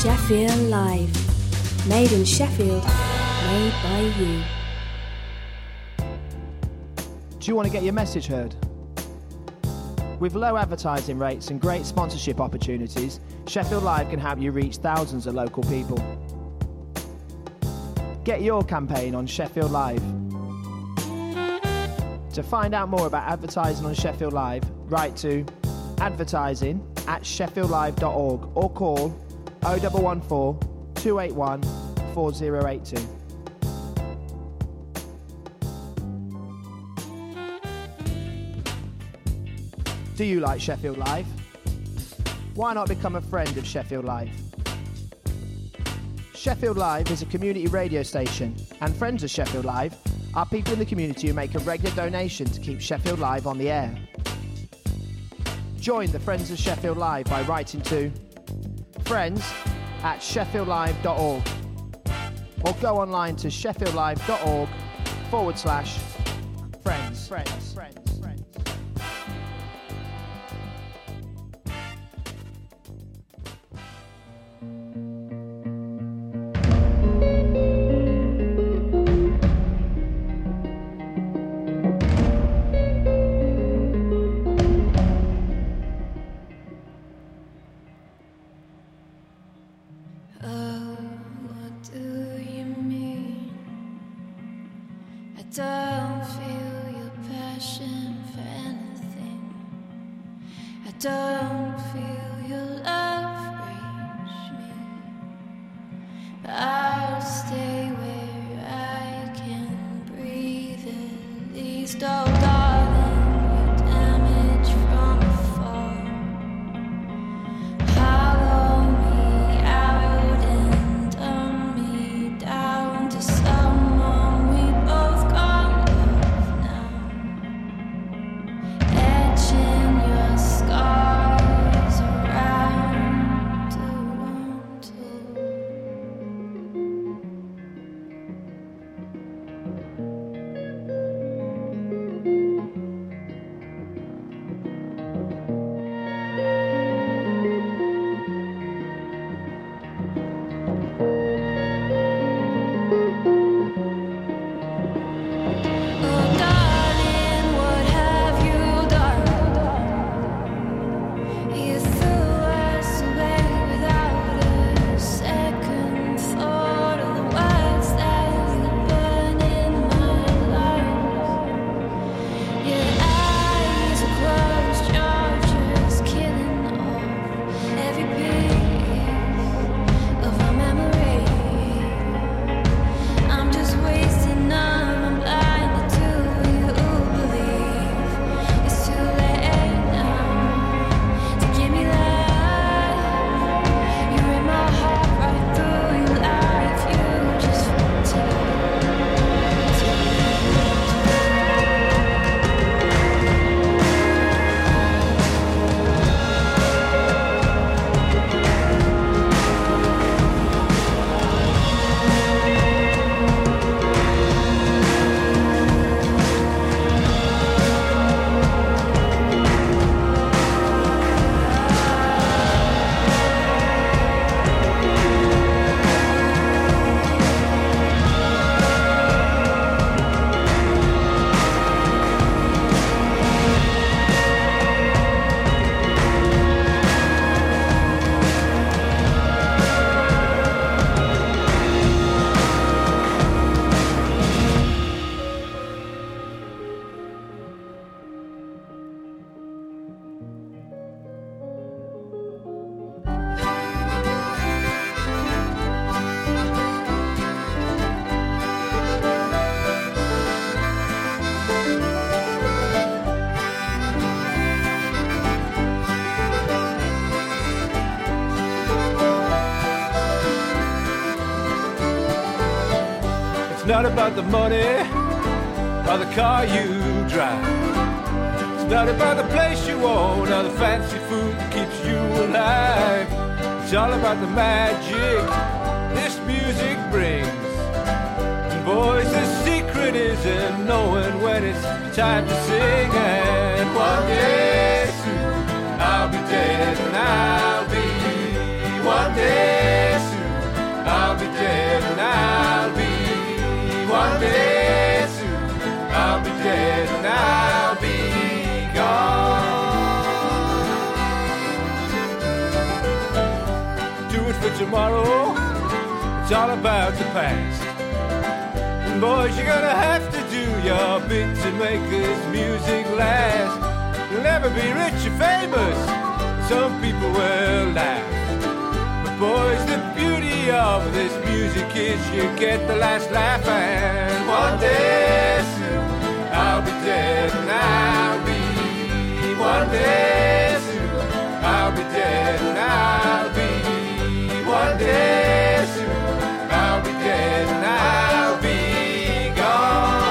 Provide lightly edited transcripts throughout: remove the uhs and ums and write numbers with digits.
Sheffield Live. Made in Sheffield, made by you. Do you want to get your message heard? With low advertising rates and great sponsorship opportunities, Sheffield Live can help you reach thousands of local people. Get your campaign on Sheffield Live. To find out more about advertising on Sheffield Live, write to advertising@sheffieldlive.org or call 0114 281 4082. Do you like Sheffield Live? Why not become a friend of Sheffield Live? Sheffield Live is a community radio station, and friends of Sheffield Live are people in the community who make a regular donation to keep Sheffield Live on the air. Join the Friends of Sheffield Live by writing to friends@sheffieldlive.org or go online to sheffieldlive.org/friends. Not about the money or the car you drive. It's not about the place you own or the fancy food that keeps you alive. It's all about the magic this music brings. And boys, the secret is in knowing when it's time to sing. And one day soon I'll be dead and I'll be one day for tomorrow, it's all about the past. And boys, you're gonna have to do your bit to make this music last. You'll never be rich or famous, some people will laugh. But boys, the beauty of this music is you get the last laugh. And one day soon I'll be dead and I'll be. One day soon I'll be dead and I'll be. One day soon I'll be dead and I'll be gone.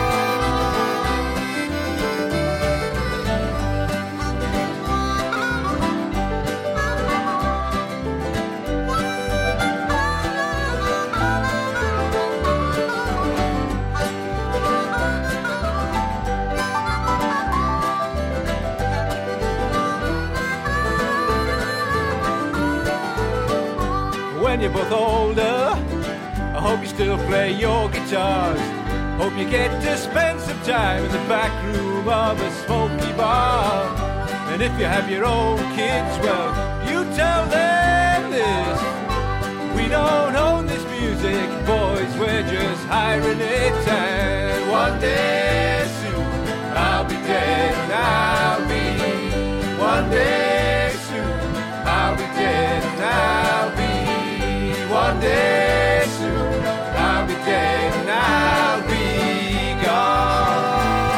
When you're both older, I hope you still play your guitars. Hope you get to spend some time in the back room of a smoky bar. And if you have your own kids, well, you tell them this: we don't own this music, boys, we're just hiring it. And one day soon I'll be dead and I'll be. One day soon I'll be dead and I'll be. One day soon I'll be dead and I'll be gone.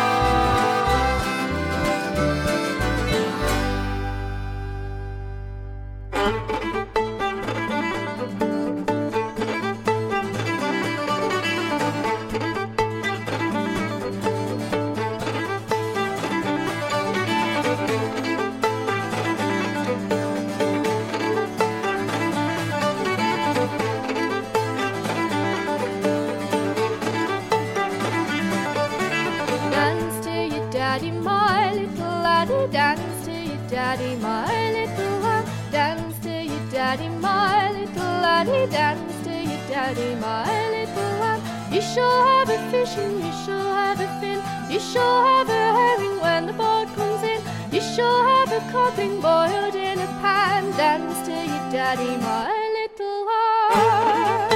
Dance to your daddy, my little lamb. Dance to your daddy, my little laddie. Dance to your daddy, my little lamb. You shall have a fish and you shall have a fin. You shall have a herring when the boat comes in. You shall have a cod being boiled in a pan. Dance to your daddy, my little lamb.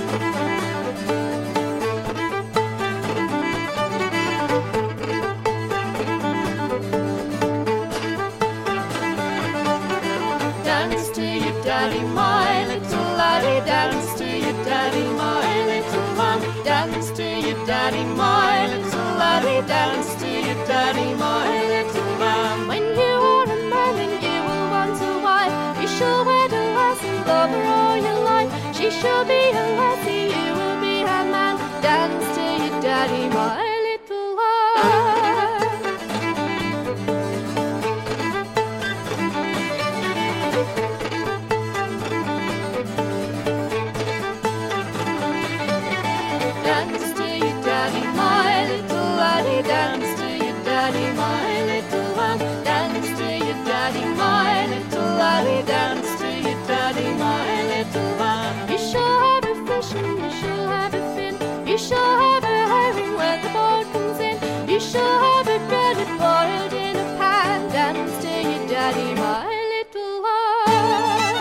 Daddy, my little laddie, dance to your daddy, my little lamb. Dance to your daddy, my little laddie, dance to your daddy, my little lamb. When you are a man and you will want a wife, you shall wed a lass and love her all your life. She shall be a lassie, you will be her man. Dance to your daddy, my little lamb. Dance to your daddy, my little laddie. Dance to your daddy, my little lamb. Dance to your daddy, my little laddie. Dance to your daddy, my little lamb. You shall have a fish and you shall have a fin. You shall have a herring when the boat comes in. You shall have a breaded boiled in a pan. Dance to your daddy, my little lamb.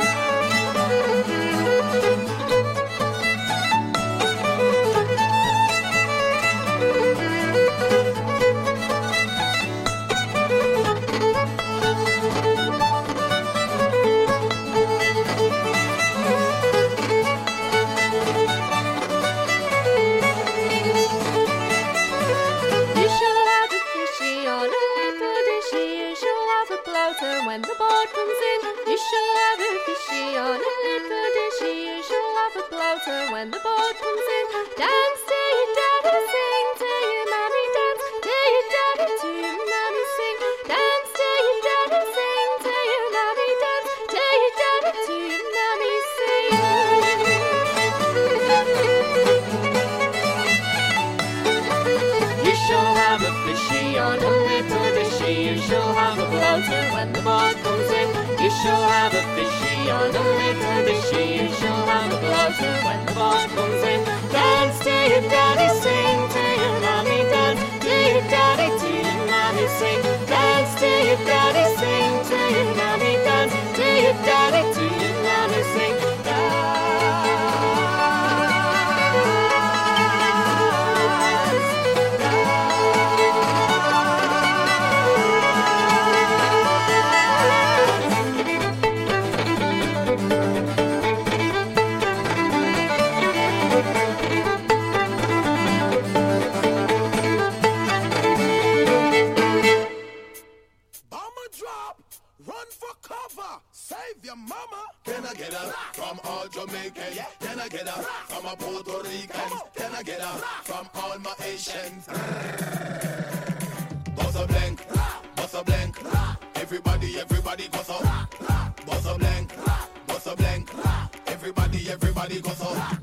When the boat comes in, you shall have a fishy on a little dishy. You shall have a bloater when the boat comes in. Dance to your daddy, sing to your mammy, dance to your daddy, to your mammy, sing. Dance to your daddy, sing to your mammy, dance to your daddy, to your mammy, sing. You shall have a fishy on a little dishy. You shall have a bloater when the boat comes in. You shall have a fishy on a little dishy. You shall have a bloater when the boat comes in. Dance to your daddy, sing to your mammy, dance to your daddy, to your mammy, sing. Dance to your daddy, sing to your mammy, dance to your daddy, to your mammy, sing. from all Jamaicans. Can I get a from a Puerto Ricans? Can I get a from all my Asians? Buzz a blank, buzz a blank. Everybody, everybody goes up. Buzz a blank, buzz a blank. Everybody, everybody goes up.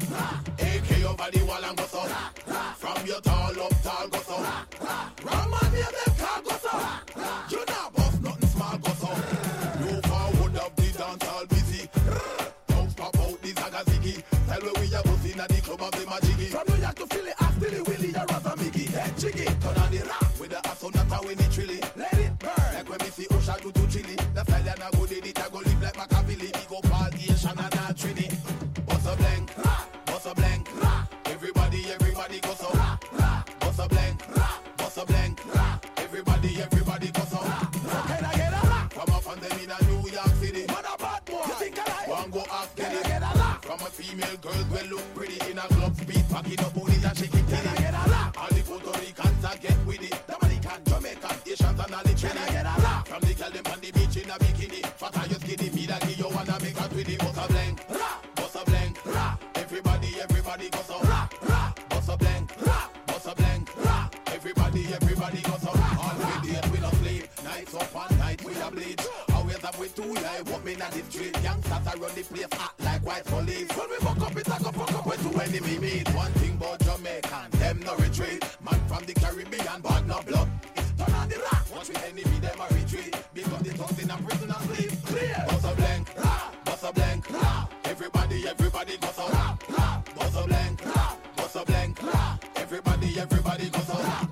AK your body wall and goes up. From your tall up, tall goes up. Ram man, near them car goes up. You not boss, nothing small goes up. No forward of the dance all busy. Don't pop out the Zagazigi. Tell me we are buzzing at the club of the Majigi. From New York to Philly, ask Billy Willie, you're Razamigi. Head jiggy, turn on the rap with the asonata when it trilly. Let it burn, like when we see Osha do to chili. The fella na go did it, I go live like Machiavelli. We go party, Asian and a Trini. Bust a blank, bust a blank. Everybody, everybody goes up. Bust a blank, bust a blank. Everybody, everybody goes up. Can I get a laugh? From up on them in a New York City. Man a bad boy, you think I like? One go ask, can I get a laugh? From a female girl, well look pretty in a club speed, packing up booty and shaking titty. Can I get a laugh? All the Puerto Ricans are get with it. Dominican, Jamaican, Asians and all the Trini. Can I get a laugh? From the girl them on the beach in a bikini. Fat are you skinny, me that you wanna make a twitty. Bust a blank, bust a blank. Everybody, everybody goes up. Bust a blank, bust a blank. Everybody, everybody goes up. All we did, we don't sleep. Nights up and night we a bleach. Always up with two eye, what me not the street. Youngsters are run the place, act like white police. When we fuck up, it's like a fuck up with two enemy meet. One thing about Jamaican, them no retreat. Man from the Caribbean, but no blood. It's turn on the rock. Watch the enemy, them a retreat. Because the tongues in a prison and sleep. Clear. Bust a blank, bust a blank. Everybody, everybody goes up. Bust a blank, bust a blank. Everybody, everybody goes up.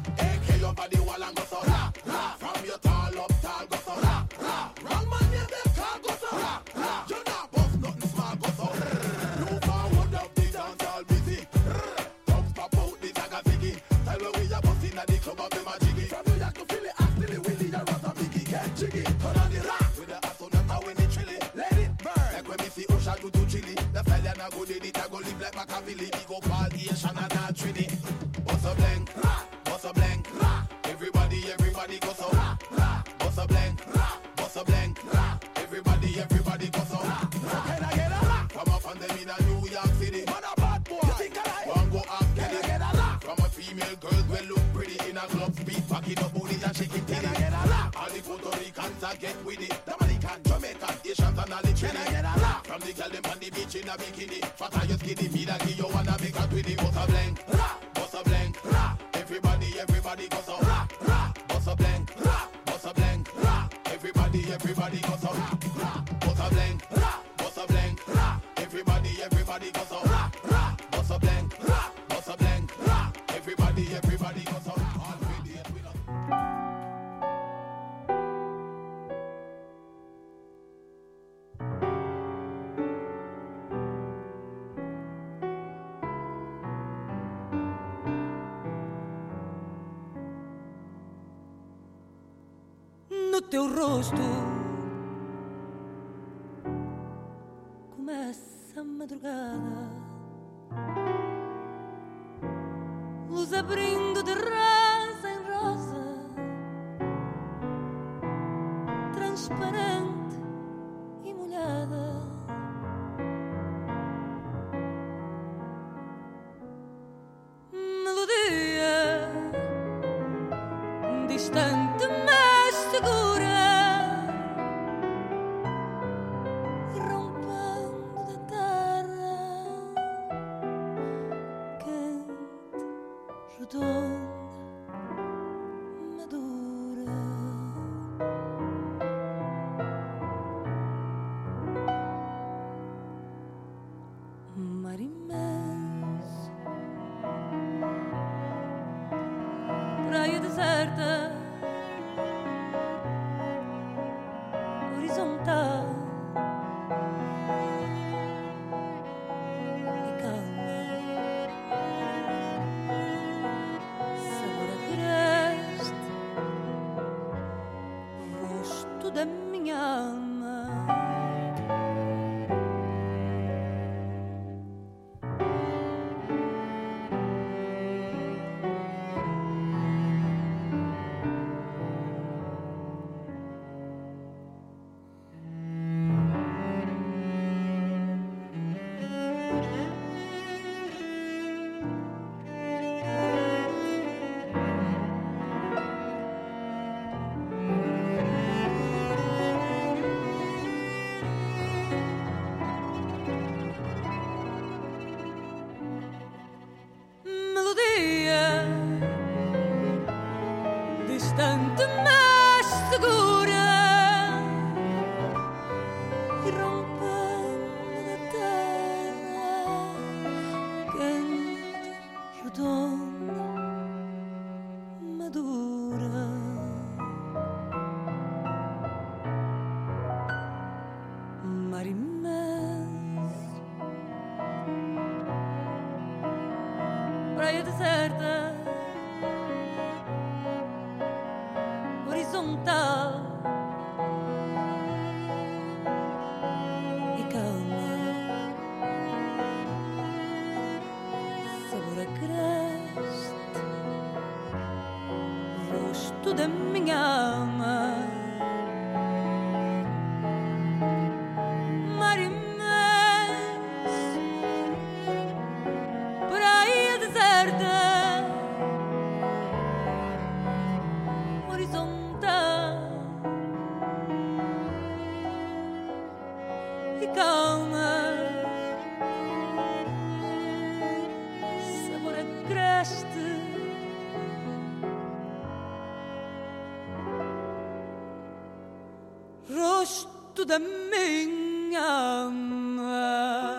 AK your body wall and goes up. From your tall up, tall goes up. Wrong man near them car goes up. You not bust nothing small goes up. No forward of the dance all busy. Thumbs pop out the Zagazigi. Tell me we are busting at the club of the Majigi. From New York to Philly, ask Billy Willie, you're Razamigi. Get jiggy, turn on the rock with the asonata when it chilly. Let it burn, like when we see Osha do to chili. The fella na go did it, I go live like Machiavelli. We go party, Asian and a Trini. Bust a blank, bust a blank. Everybody, everybody goes up. Bust a blank, bust a blank. Everybody, everybody goes up. Can I get a laugh? From up on them in a New York City. Man a bad boy, you think I like? One go ask, can I get a laugh? From a female girl, well look pretty in a club speed, packing up booty and shaking titty. Can I get a laugh? All the Puerto Ricans are get with it. Dominican, Jamaican, Asians and all the Trini. Can I get a laugh? From the girl them on the beach in a bikini. Fat are you skinny, me that you wanna make a twitty. Bust a blank, bust a blank. Everybody, everybody goes up. Bust a blank, bust a blank. Everybody, everybody goes up. Bust a blank, bust a blank. Everybody, everybody goes up. Bust a blank, bust a blank. Everybody, everybody goes up. All we did, we don't. No teu rosto começa a madrugada, luz abrindo de rosa em rosa, transparente e molhada. Melodia distante mas segura, rompendo da terra quente, redonda, madura. Mar imenso, praia deserta, horizontal e calma, sabor agreste, rosto da minha alma. dia, distante mas segura, e rompendo da terra, quente e redonda, madura. Mar imenso, praia deserta, horizontal e calma, sabor agreste, rosto da minha alma. Mar imenso, praia deserta, horizontal e calma, sabor agreste, rosto da minha alma.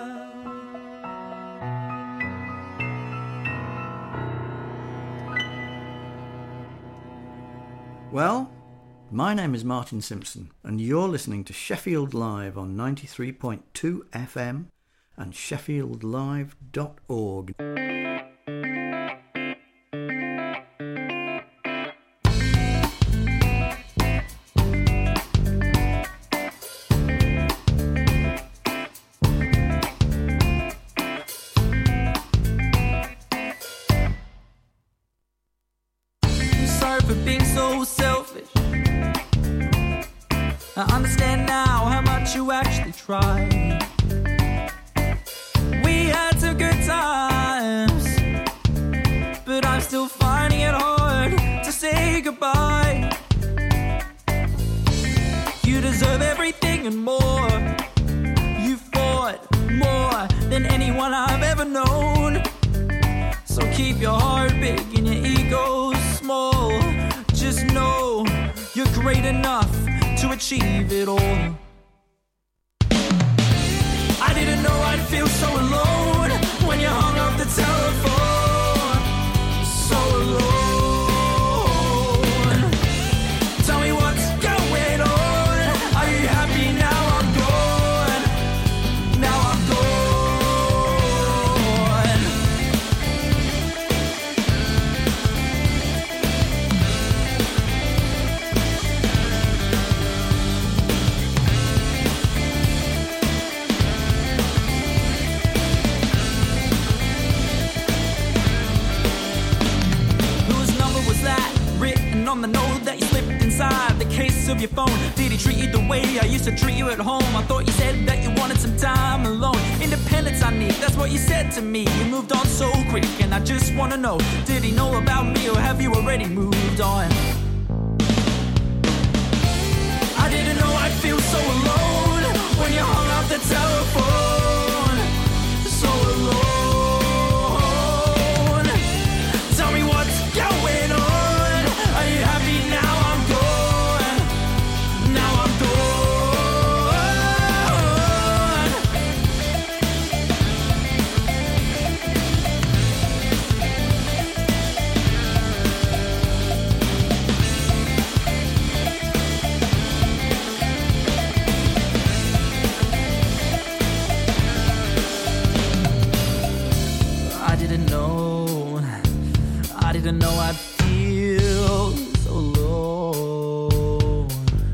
Well, my name is Martin Simpson, and you're listening to Sheffield Live on 93.2 FM and sheffieldlive.org. I'm sorry for being so selfish. I understand now how much you actually tried. We had some good times, but I'm still finding it hard to say goodbye. You deserve everything and more. You fought more than anyone I've ever known. So keep your heart big and your ego small. Just know you're great enough to achieve it all. I didn't know I'd feel so alone when you hung up the telephone. So alone. Tell me what's going on. Are you happy now I'm gone? Now I'm gone. Whose number was that written on the note that you slipped inside the case of your phone? Did he treat you the way I used to treat you at home? I thought you said that you wanted some time alone. Independence I need, that's what you said to me. You moved on so quick and I just want to know, did he know about me or have you already moved on? I didn't know I'd feel so alone when you hung up the telephone. So alone. Tell me what's going on. Are you happy now I'm gone? Now I'm gone. I didn't know I'd feel so alone.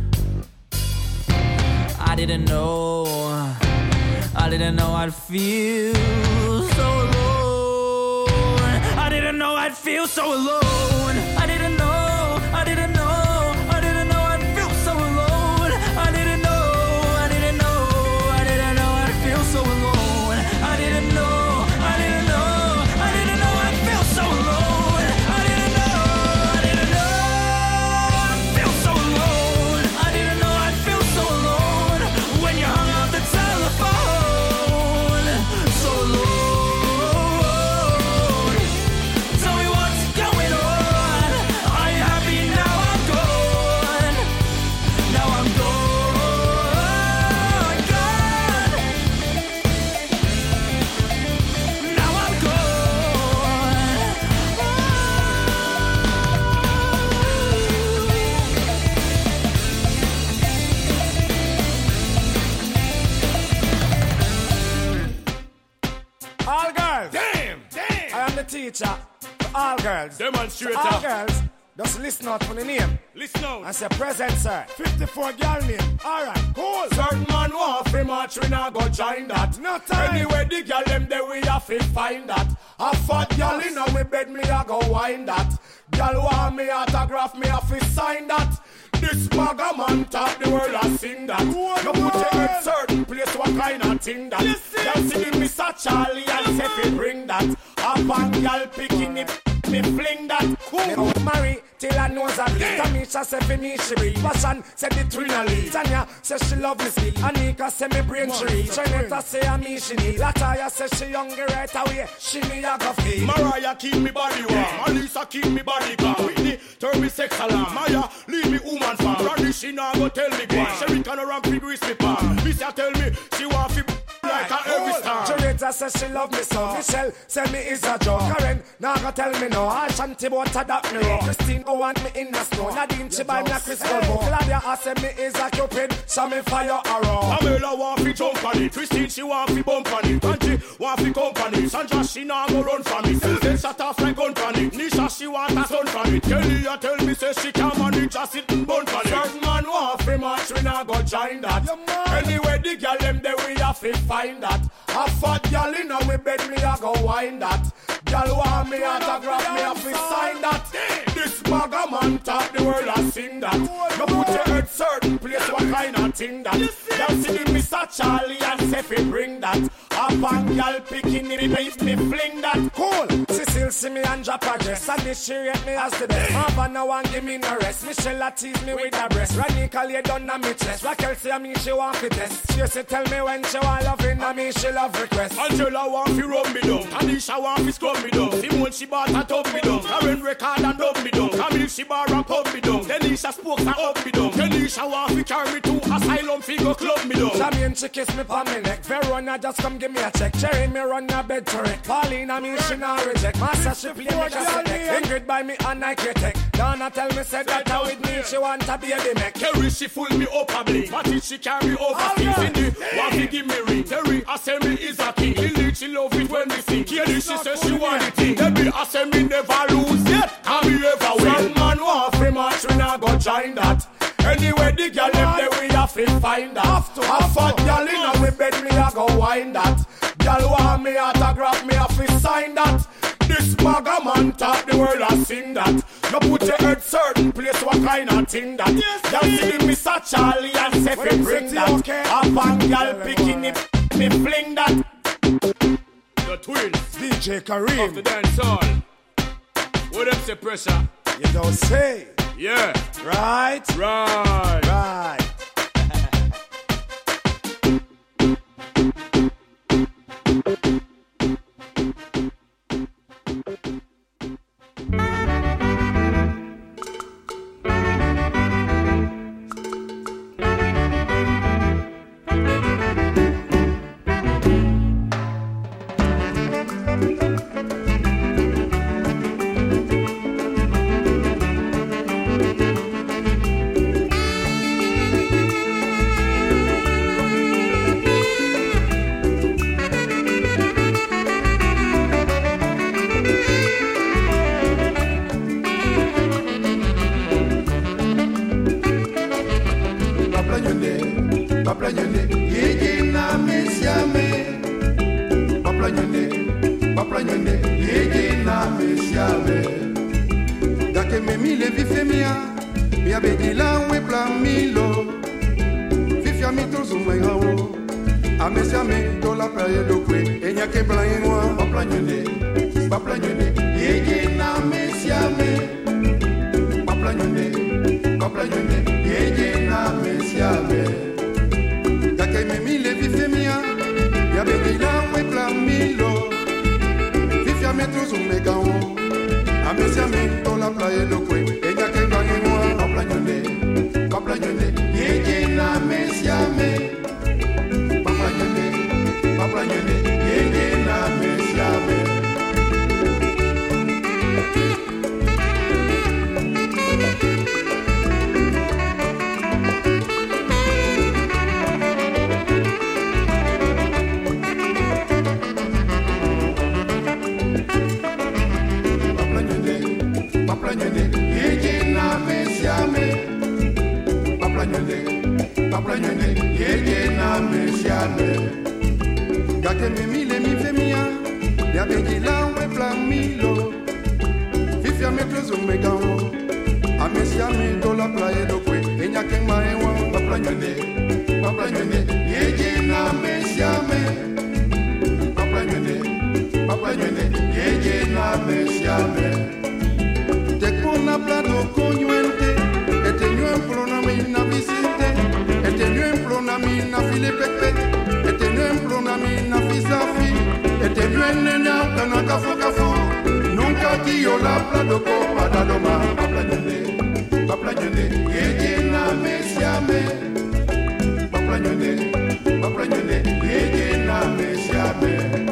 I didn't know I'd feel so alone. I didn't know I'd feel so alone. I didn't know I'd feel so alone. I didn't know I'd feel so alone. I didn't know I'd feel so alone. I didn't know I'd feel so alone. I didn't know I'd feel so alone when you hung up the telephone. So alone. girls. Damn. I am the teacher to all girls. Demonstrator. All girls, just listen out for the name. Listen out. I say present, sir. 54 girl name. Alright, cool. Certain man want fi march, we not go join that. No time. Anyway, the girl them there we have to find that. A fat girl in a we bed, me a go wind that. Girl want me autograph, me have to sign that. This maga man talk the world and sing that. You put your head certain place, what kind of thing that? Girl see me Mr. Charlie and say fi bring that. A bang girl picking it, me fling that. Cool. Marry till I knows that. Tamisha say fi me she be. Passion say the trinally. Tanya say she love me still. Anika say me brain tree. Trinetta say a me she need. Lataya say she younger right away. She me a go feel. Mariah keep me body warm. Alisa keep me body calm. Whitney turn me sex alarm. Maya leave me woman farm. Randy she now go tell me why. Sherry can around fi grease me palm. Missy tell me she want fi like a every star. Jonetta says she love me so. Michelle say me is a joke. Karen now go tell me no. I shanty bout that me rock. Christine go want me in the snow. Nadine she buy me a crystal ball. Claudia I say me is a cupid. So me fire arrow. Pamela want fi jump on it. Christine she want fi bump on it. Angie want fi company. Sandra she now go run from it. Susan shut off like gun from it. Nisha she want a son from it. Kelly a tell me say she can manage just it bun from it. Certain man want fi march we not go join that. Anyway the girl them there we have to find that. A fat girl in a we bed me a go wind that. Girl want me autograph me have to sign that. This maga man talk the world and sing that. You put your head certain place what kind of thing that. Girl see the Mr. Charlie and say fi bring that. A bang girl picking it if me fling that. Cool. Cecile see me and drop a dress and this she rate me as the best. Havana one give me no rest. Michelle a tease me with her breast. Ranika lay down on me chest. Raquel say me she want fi test. She say tell me when she want loving and me she love request. Angela want fi rub me down. Tanisha want fi scrub me down. Simone she bought a tub me down. Karen record and dub me down. Camille she bar and pub me down. Denisha spokes and up me down. Denisha want fi carry me to asylum fi go club me down. Jamie she kiss me pa me neck. Verona just come give me a check. Cherry me run a bed to it. Paulina me she not reject. Master she play me cassette deck. Ingrid buy me a Nike tech. Donna tell me said that her with me she want a baby mech. Kerry she full me up a bling. Matty she carry over things. Cindy want fi give me ring. Terry I say me is a king. Lily she love it when we sing. Kelly she say she want it thing. Debbie I say me never lose yet. Can me ever win. Some man want fi march we not go join that. Anyway the girl them there we have to find that. A fat girl in a we bed me a go wind that. Girl want me autograph me have to sign that. This maga man talk the world and sing that. You put your head certain place what kind of thing that. Girl see the Mr. Charlie and say fi bring that. A bang girl picking it, me fling that. The twins DJ Kareem of the dance hall. What them say pressure? You don't say. Yeah. Right? Right. Right. ya que me mile mi femia, ya que gila we plan milo. Fifia me trezo me gawo, a me si a me do la playa do kwe, enya que ma ewa, papla nyone, yeje na me si a me, papla nyone, yeje na me si a me. Te con la plado coñuente, ete nyuen plona me na visite, ete nyuen plona me na file pepe, ete nyuen plona me na fisafi, ete nyuen nena kana kafo, nunca tío la plado copa da doma, papla nyone, yeje na me si a me, papla nyone, yeje na me si a me.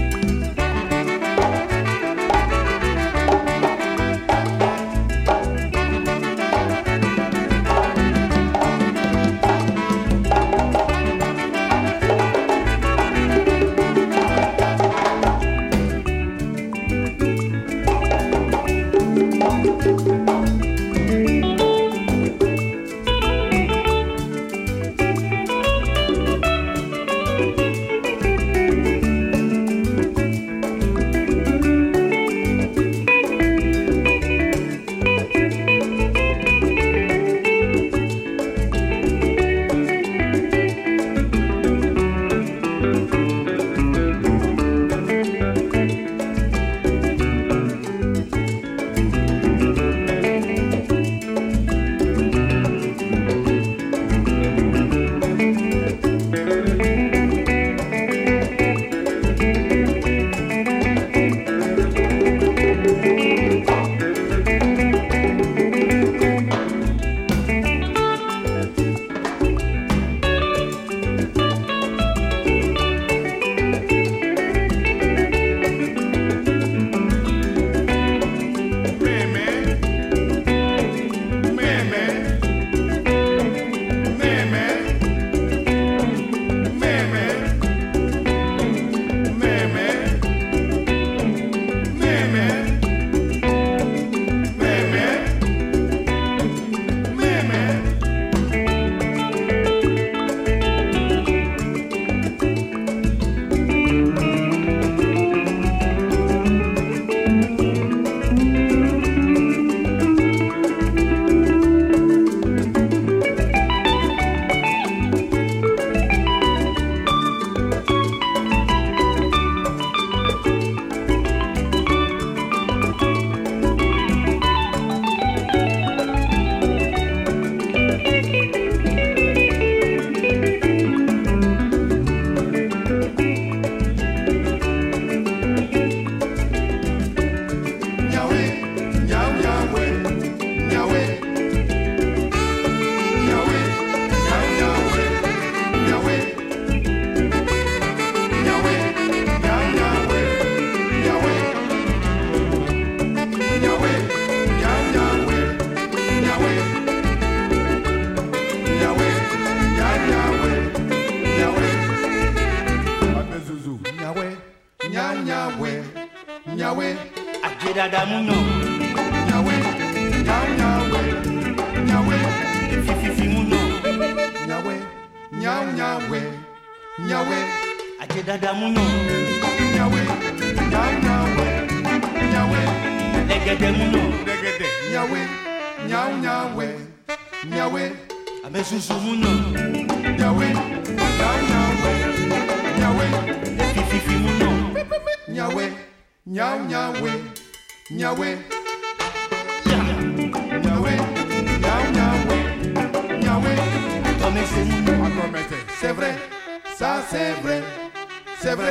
C'est vrai, ça c'est vrai, c'est vrai.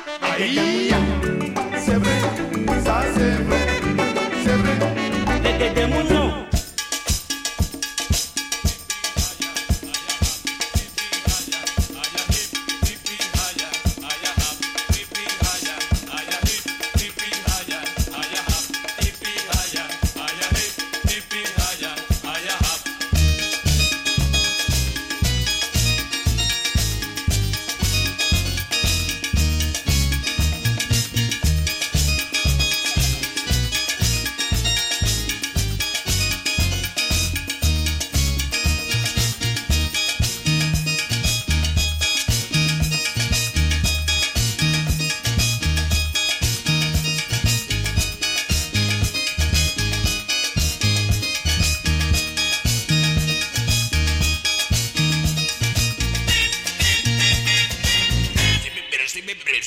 Aïe, c'est vrai, ça c'est vrai, c'est vrai.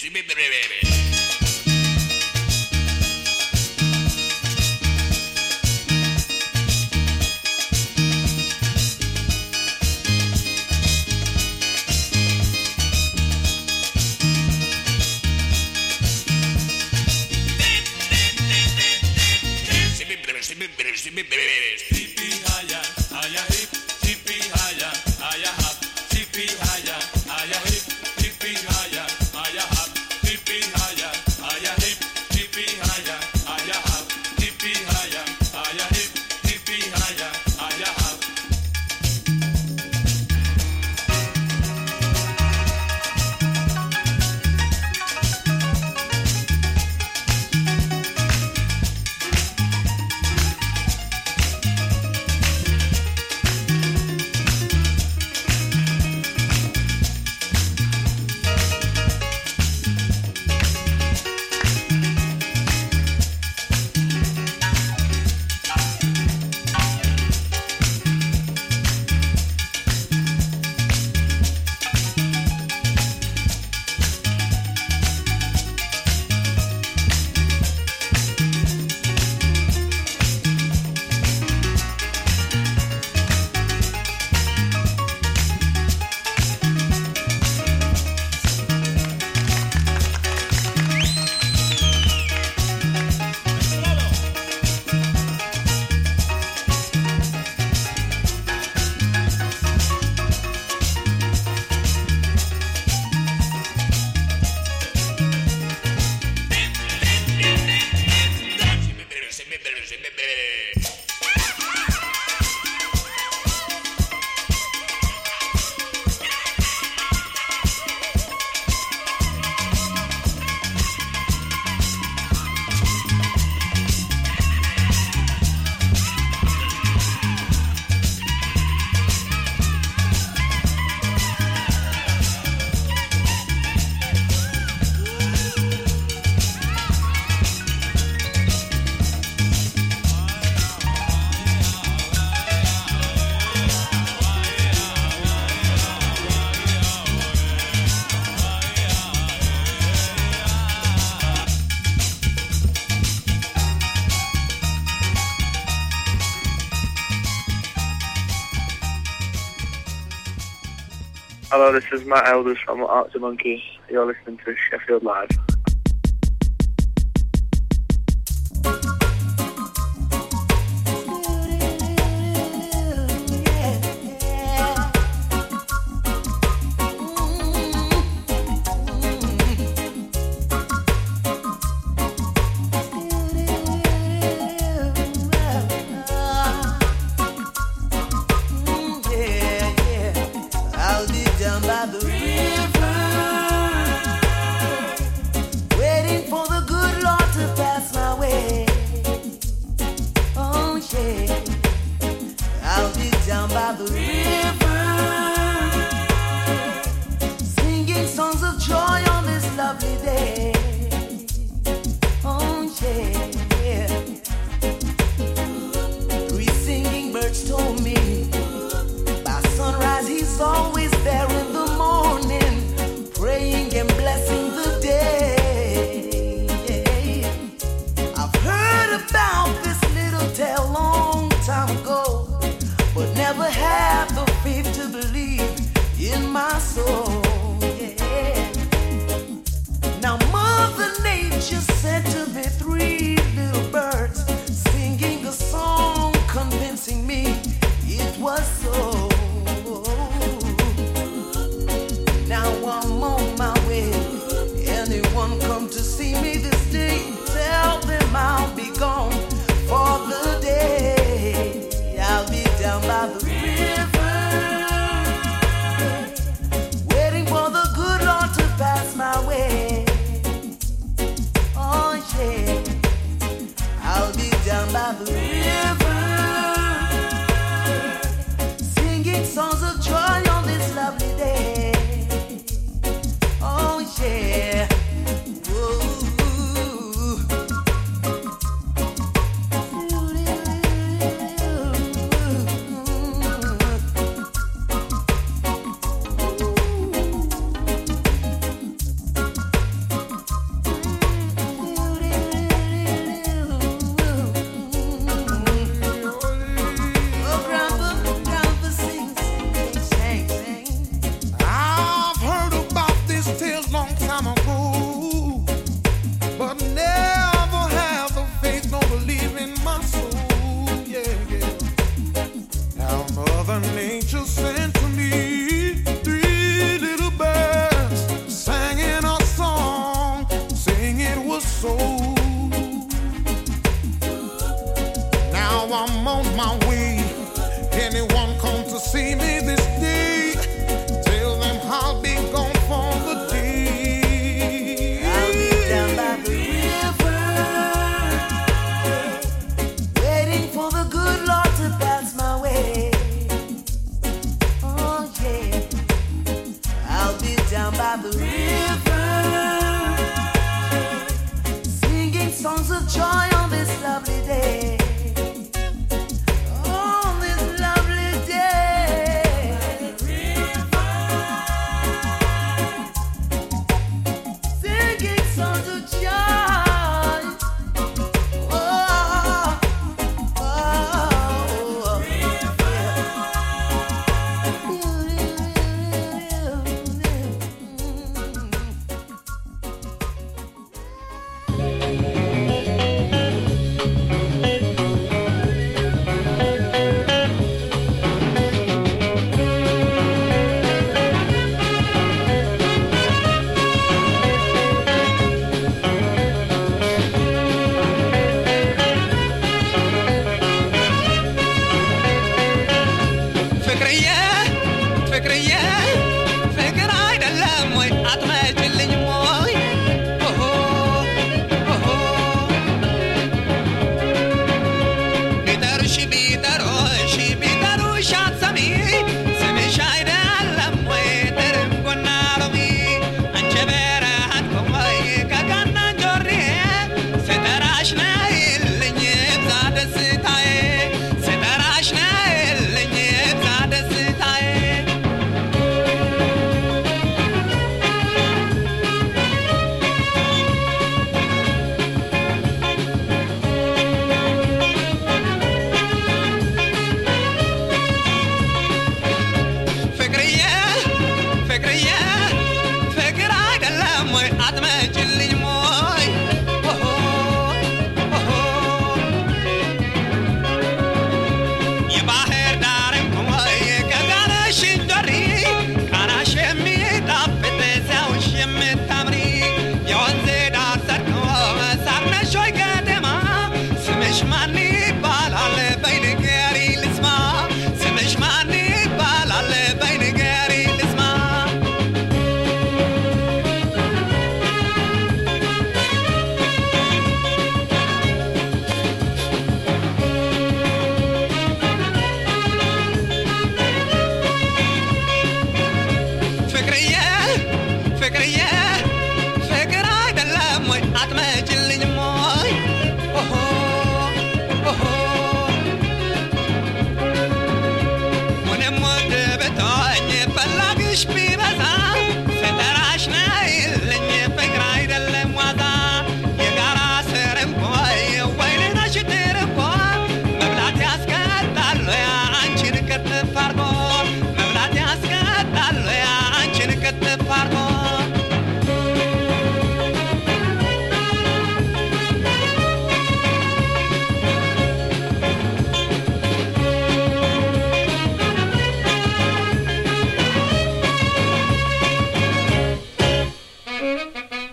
Hello, this is Matt Elders from Arctic Monkey. You're listening to Sheffield Live.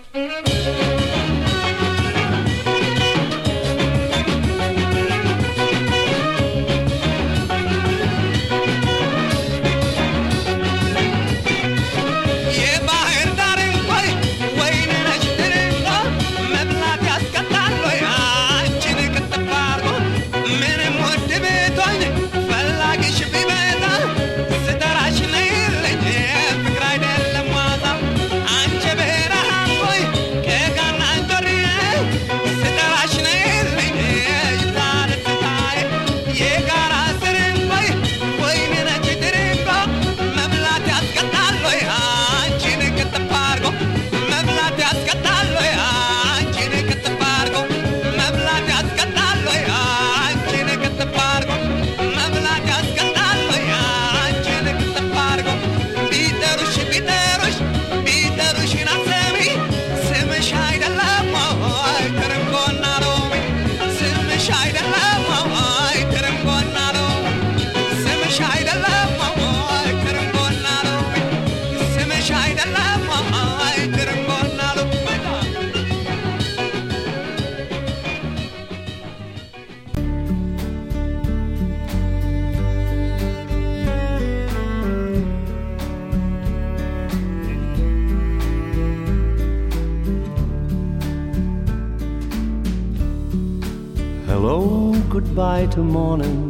Hello, goodbye to morning.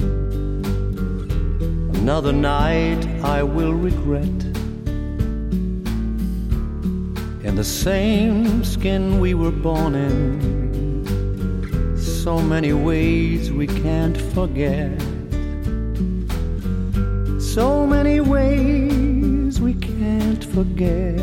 Another night I will regret. In the same skin we were born in, so many ways we can't forget. So many ways we can't forget.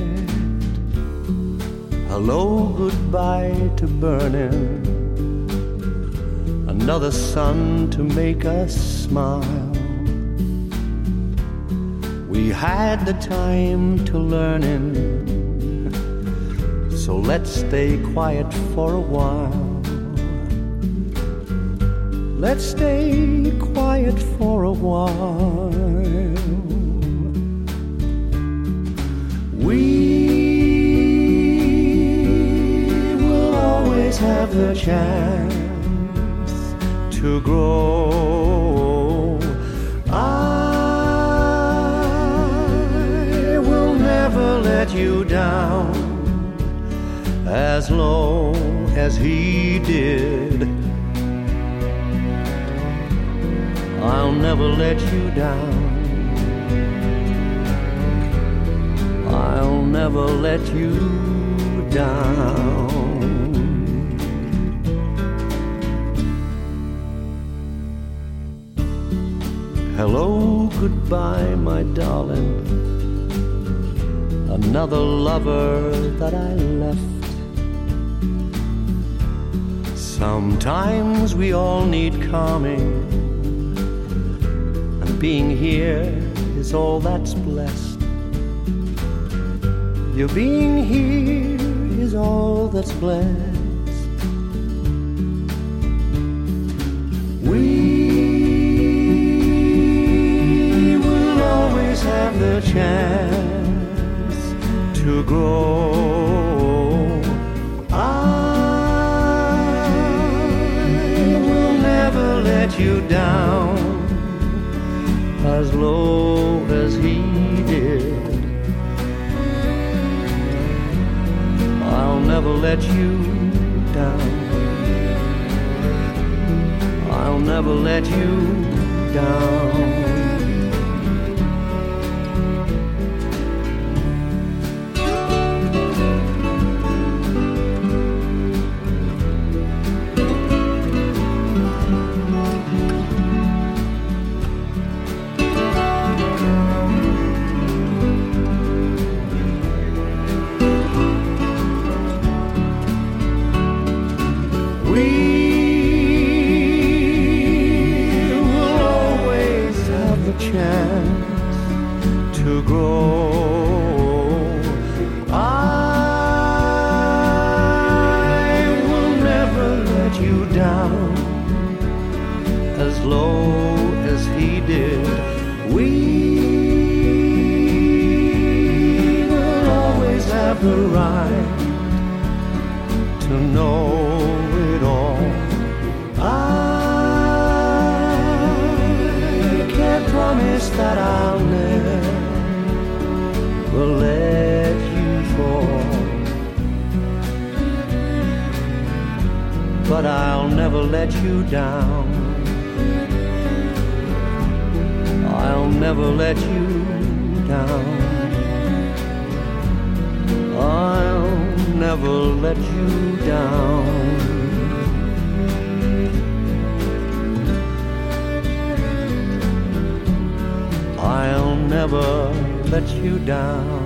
Hello, goodbye to burning. Another sun to make us smile. We had the time to learning, so let's stay quiet for a while. Let's stay quiet for a while. We will always have the chance to grow. I will never let you down, as long as he did. I'll never let you down. I'll never let you down. Hello, goodbye, my darling. Another lover that I left. Sometimes we all need calming, and being here is all that's blessed. Your being here is all that's blessed. We have the chance to grow. I will never let you down, as low as he did. I'll never let you down. I'll never let you down. The right to know it all. I can't promise that I'll never let you fall, but I'll never let you down. I'll never let you down. I'll never let you down. I'll never let you down.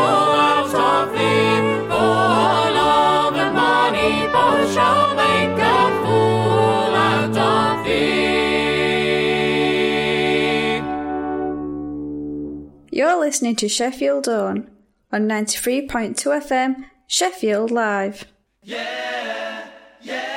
Shall make listening to Sheffield On 93.2 FM, Sheffield Live. Yeah, yeah.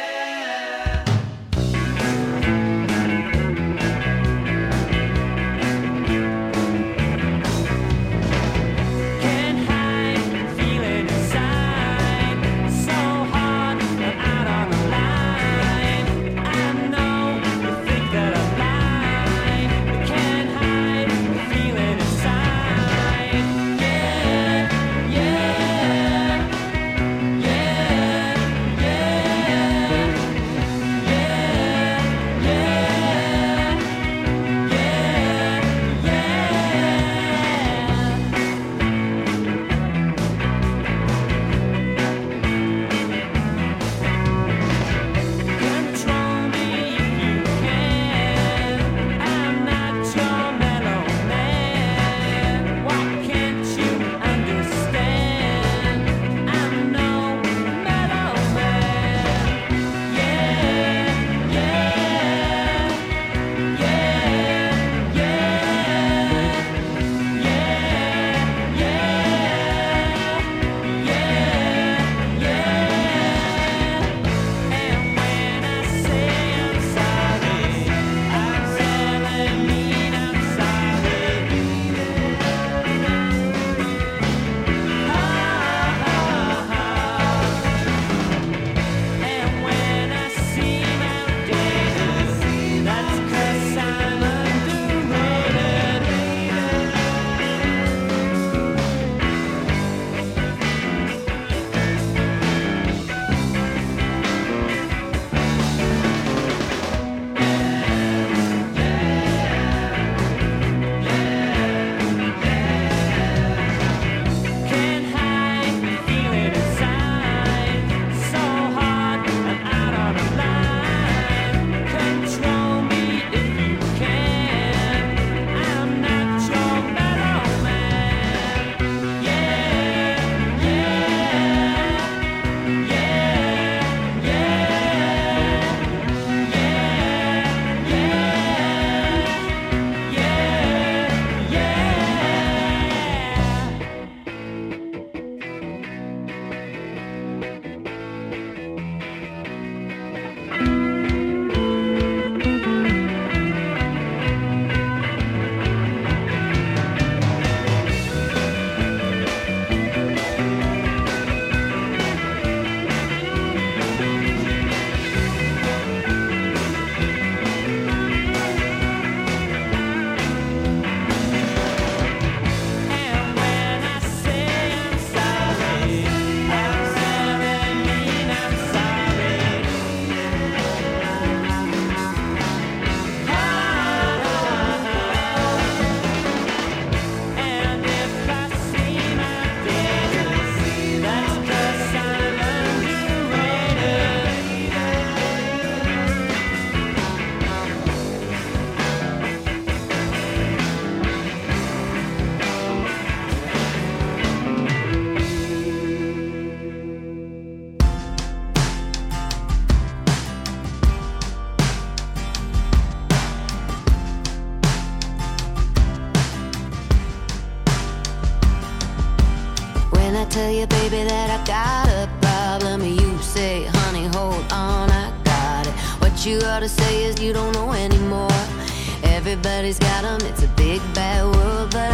Tell you, baby, that I got a problem. You say, honey, hold on, I got it. What you ought to say is you don't know anymore. Everybody's got them, it's a big bad world, but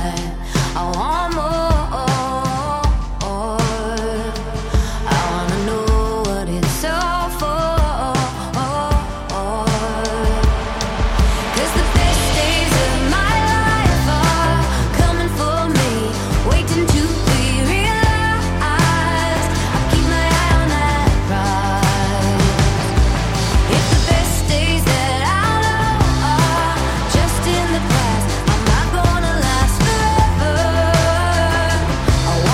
I want more. I wanna know what it's all for. 'Cause the best days of my life are coming for me, waiting to be realized. I keep my eye on that prize. If the best days that I know are just in the past, I'm not gonna last forever. I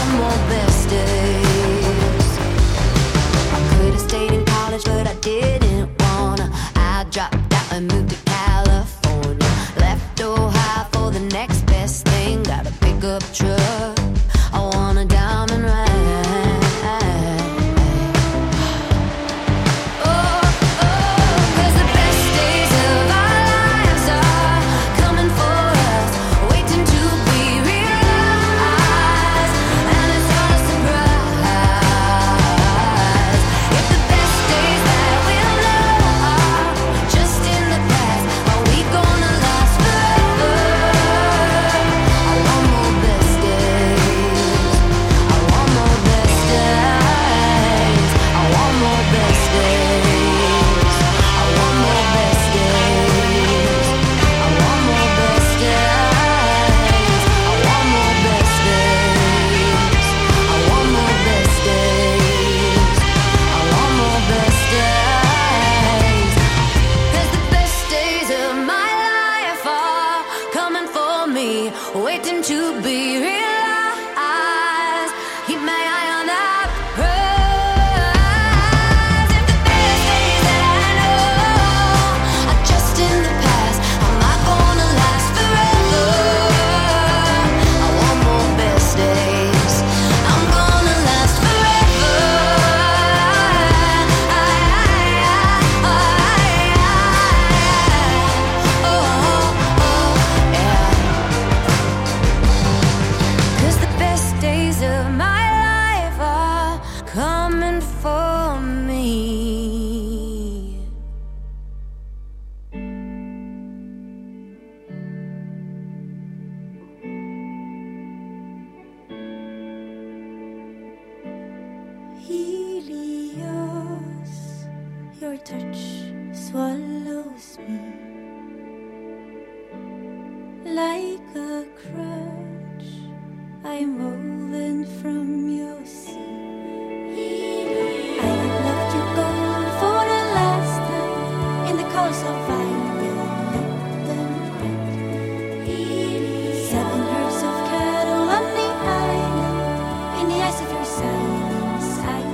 Your touch swallows me like a crutch. I am woven from your sea. I have loved you gold for the last time in the colors of violet and red. 7 herds of cattle on the island. In the eyes of your silence, I am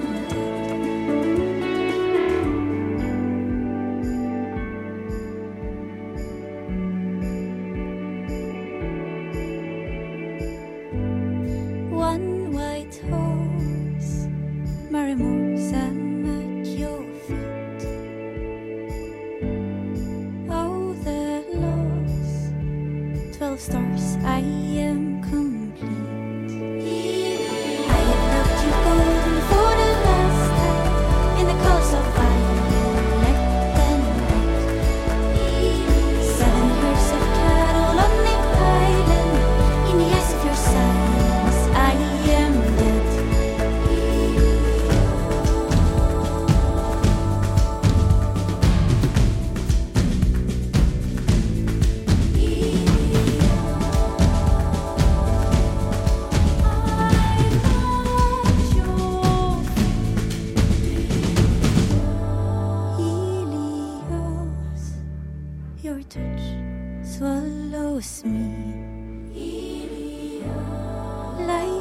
one white horse, Marimor's I'm at your feet. Oh, the loss, 12 stars, I am complete. I have loved you golden for the last time in the colors of violet and red. 7 herds of cattle on the island. In the eyes of your silence, I am dead. Helios, your touch swallows me like